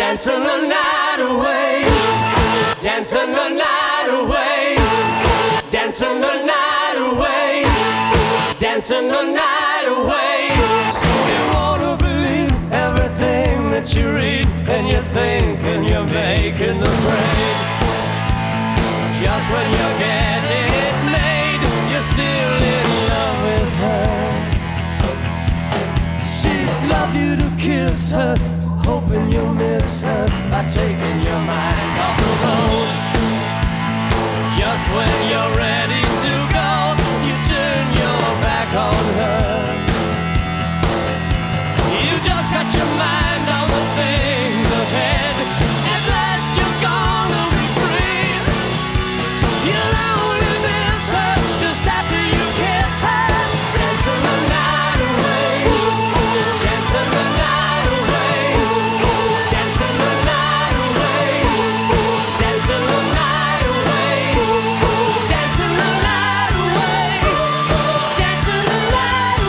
dancing the night away, dancing the night away, dancing the night away, dancing the night away. So you wanna believe everything that you read, and you think and you're making the grade. Just when you're getting it made, you're still in love with her. She'd love you to kiss her, hoping you'll miss her by taking your mind off the road. Just when you're ready to go, you turn your back on her. You just got your mind on the things ahead. At last you're gonna be free. You'll only miss her just after you kiss her. Dancing the night away, dancing the night away, dancing the night away, dancing the night away, dancing the night away, dancing the night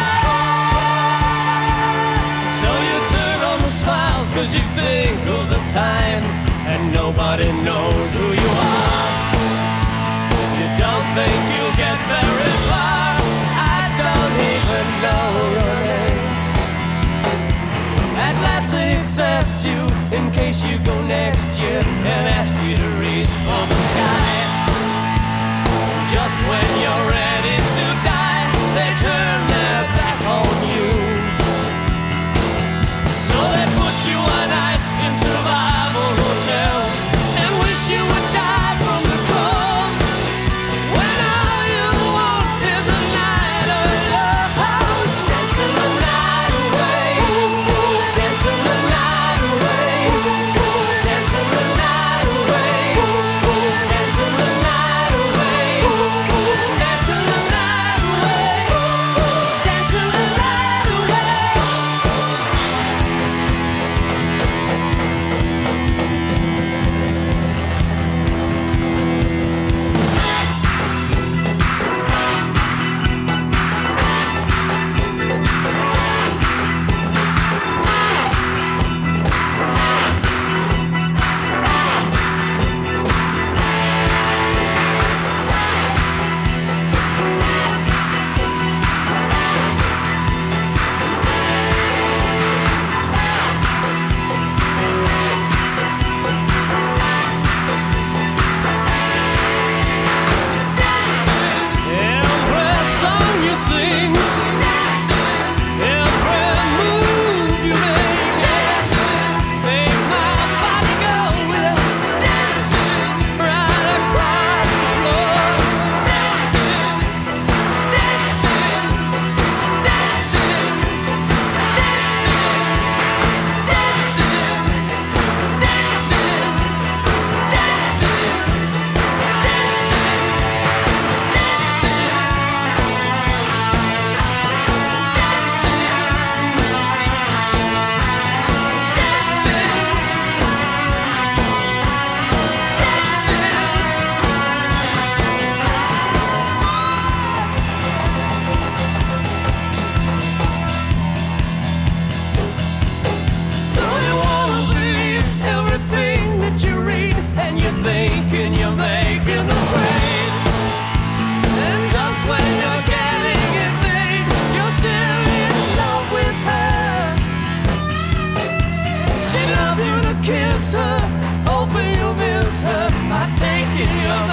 away. So you turn on the smiles 'cause you think of the time, and nobody knows who you are. You don't think you'll get very far. I don't even know your name. At last they accept you in case you go next year and ask you to reach for the sky. Just when you're ready to die, they turn their back on you. So they put you on ice in survival hotel and wish you would die from the cold. When all you want is a night of love. Dancing the night away, dancing the night away, dancing the night away, dancing the night away, dancing the night away, dancing the night away. Every song you sing, every move you make, make my body go right across the floor. Dancing, dancing, dancing, dancing, dancing, dancing, dancing, dancing. So you wanna believe everything that you read, and you think and you're making a grade. And just when you're getting it made, you're still in love with her. She'd love you to kiss her, hoping you'll miss her by taking your